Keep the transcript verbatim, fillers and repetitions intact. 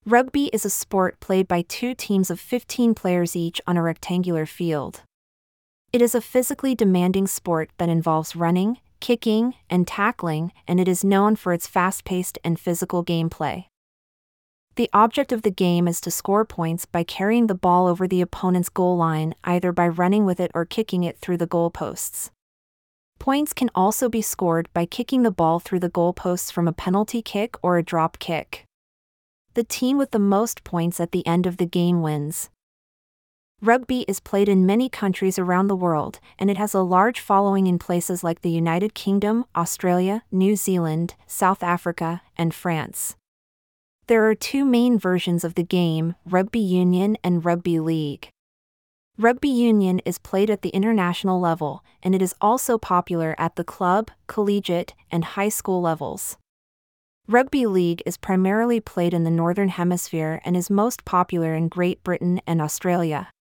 Rugby is a sport played by two teams of fifteen players each on a rectangular field. It is a physically demanding sport that involves running, kicking, and tackling, and it is known for its fast-paced and physical gameplay. The object of the game is to score points by carrying the ball over the opponent's goal line, either by running with it or kicking it through the goalposts. Points can also be scored by kicking the ball through the goalposts from a penalty kick or a drop kick. The team with the most points at the end of the game wins. Rugby is played in many countries around the world, and it has a large following in places like the United Kingdom, Australia, New Zealand, South Africa, and France. There are two main versions of the game, rugby union and rugby league. Rugby union is played at the international level, and it is also popular at the club, collegiate, and high school levels. Rugby league is primarily played in the Northern Hemisphere and is most popular in Great Britain and Australia.